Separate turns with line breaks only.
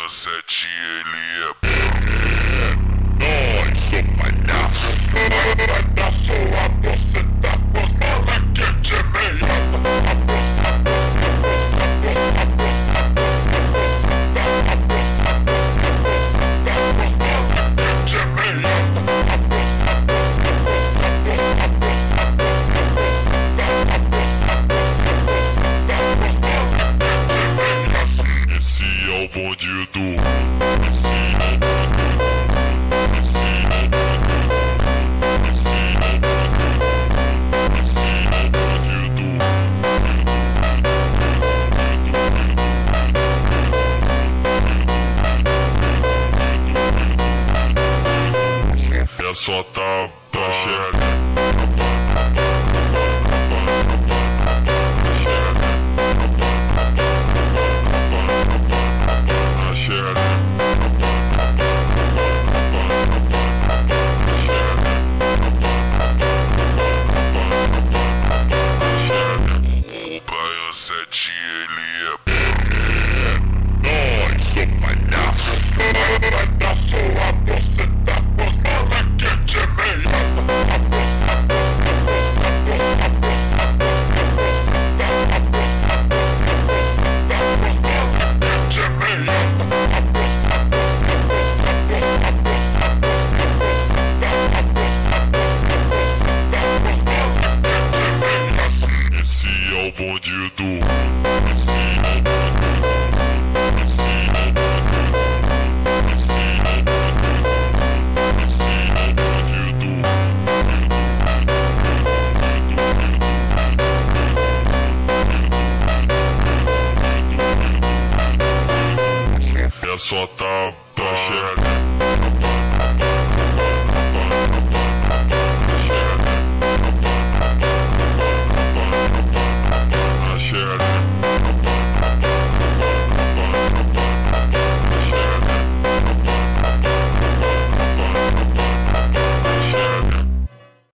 7 ele é nós, sou palhaço. Palhaço, a você tá com bala quente é meiota. A bolsa, a bolsa, a bolsa, a bolsa, a bolsa, a bolsa, a bolsa, a bolsa, a bolsa, a bolsa, a bolsa, bala quente é meiota. A bolsa, a bolsa, a bolsa, a bolsa, a bolsa, a bolsa, a bolsa, a bolsa, a bolsa, a bolsa, a bolsa, bala quente é meiota. Esse é o bandido. É só tapa, chega. O Brian 7 ele é nós, sou palhaço. Palhaço, a você tá com bala quente é meiota. A bolsa, a bolsa, a bolsa, a bolsa, a bolsa, a bolsa, a bolsa, a bolsa, a bolsa, a bolsa, a bolsa, bala quente é meiota. A bolsa, a bolsa, a bolsa, a bolsa, a bolsa, a bolsa, a bolsa, a bolsa, a bolsa, a bolsa, a bolsa, bala quente é meiota. Esse é o bandido. Esse é o bandido. Esse é o bandido. Esse é o bandido. Esse é o bandido. É só tapa, chega.